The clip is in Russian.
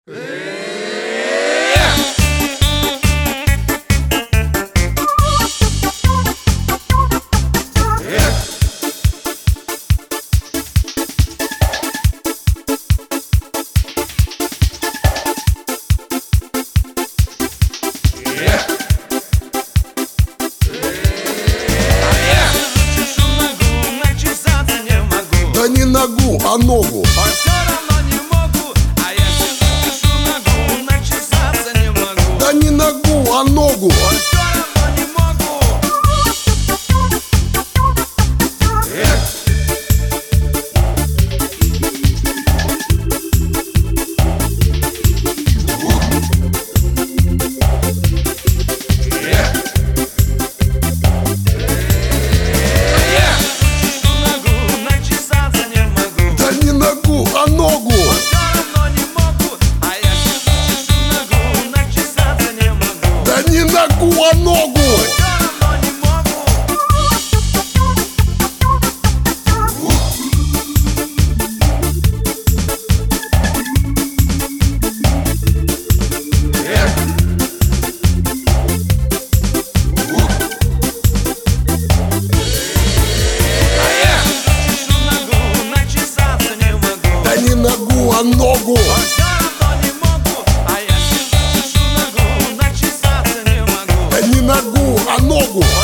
Да не ногу, а ногу. А все равно не могу, а если чешу ногу, начесаться не могу. Да не ногу, а ногу. А все равно не могу. Чешу ногу, начесаться не могу. Да не ногу, а ногу. А все равно не могу, а если чешу ногу, начесаться не могу. Да не ногу, а ногу. Все равно не могу. Чешу ногу, начесаться не могу. Да не ногу, а ногу. А все равно не могу, а если чешу ногу, начесаться не могу. Да не ногу, а ногу.